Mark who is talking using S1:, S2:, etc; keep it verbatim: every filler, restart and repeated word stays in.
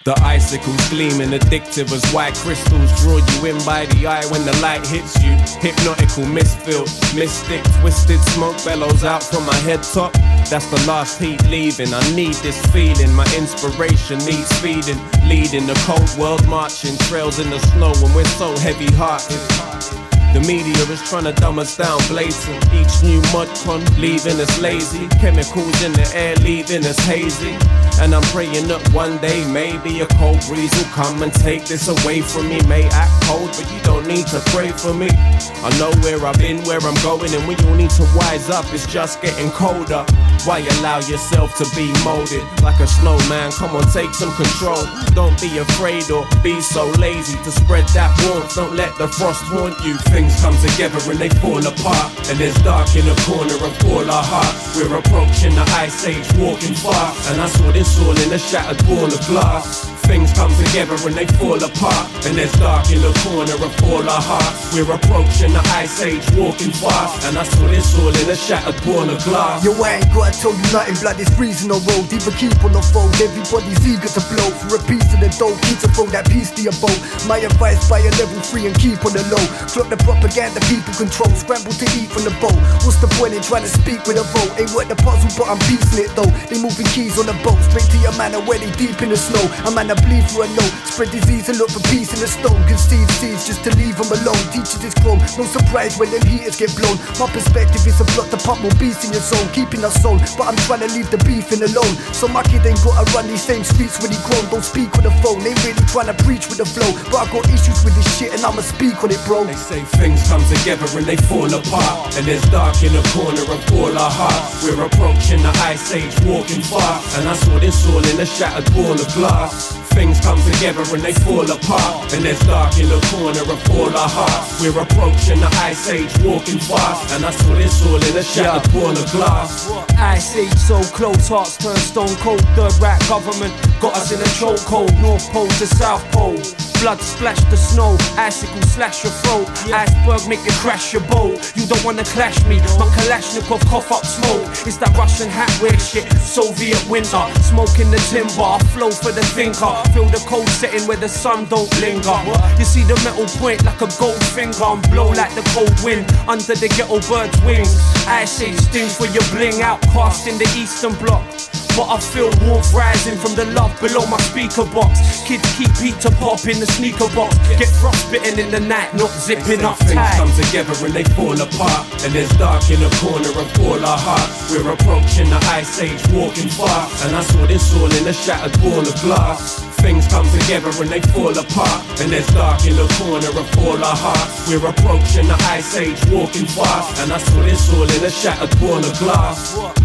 S1: The icicles gleaming, addictive as white crystals. Draw you in by the eye when the light hits you. Hypnotical, misfilled, mystic, twisted smoke bellows out from my head top. That's the last heat leaving. I need this feeling. My inspiration needs feeding. Leading the cold world, marching trails in the snow when we're so heavy-hearted. The media is trying to dumb us down, blatant. Each new mud con leaving us lazy. Chemicals in the air leaving us hazy. And I'm praying that one day maybe a cold breeze will come and take this away from me. May act cold, but you don't need to pray for me. I know where I've been, where I'm going, and we all need to wise up. It's just getting colder. Why allow yourself to be molded like a snowman? Come on, take some control. Don't be afraid or be so lazy to spread that warmth. Don't let the frost haunt you. Things come together and they fall apart, and there's dark in the corner of all our hearts. We're approaching the ice age, walking fast, and I saw this all in a shattered ball of glass. Things come together and they fall apart, and there's dark in the corner of all our hearts. We're approaching the ice age, walking fast, and I saw this all in a shattered ball of glass.
S2: Yo, I ain't gotta tell you nothing, blood is freezing on road. Either keep on the fold, everybody's eager to blow for a piece of the dough. Keep to throw that piece to your boat. My advice, buy a level three and keep on the low. Clock the propaganda people control, scramble to eat from the boat. What's the point in trying to speak with a vote? Ain't worth the puzzle, but I'm piecing it though. They moving keys on the boat, straight to your man where they deep in the snow. A man a bleed for a note, spread disease and look for peace in the stone. Conceive seeds just to leave them alone. Teachers is grown, no surprise when them heaters get blown. My perspective is a plot to pump more beats in your zone, keeping us soul, but I'm trying to leave the beefing alone. So my kid ain't gotta run these same streets when he grown. Don't speak on the phone, ain't really trying to preach with the flow, but I got issues with this shit and I'ma speak on it, bro.
S1: They say things come together and they fall apart, and there's dark in the corner of all our hearts. We're approaching the ice age, walking fast, and I saw this all in a shattered ball of glass. Things come together and they fall apart, and there's dark in the corner of all our hearts. We're approaching the ice age, walking fast, and I saw this all in a shattered ball of glass.
S3: Ice age so close, hearts turn stone cold. Third rat government got us in a chokehold. North Pole to South Pole, blood splash the snow, icicle slash your throat, iceberg make you crash your boat. You don't wanna clash me, my Kalashnikov cough up smoke. It's that Russian hat wear shit, Soviet winter, smoking the timber, I flow for the thinker. Feel the cold setting where the sun don't linger. You see the metal point like a gold finger, and blow like the cold wind under the ghetto bird's wings. Ice age stings for your bling, outcast in the eastern bloc, but I feel warmth rising from the love below my speaker box. Kids keep heat to pop in the sneaker box, get frostbitten in the night, not zipping up tight.
S1: Things come together and they fall apart, and there's dark in the corner of all our hearts. We're approaching the ice age, walking fast, and I saw this all in a shattered ball of glass. Things come together and they fall apart, and there's dark in the corner of all our hearts. We're approaching the ice age, walking fast, and I saw this all in a shattered ball of glass.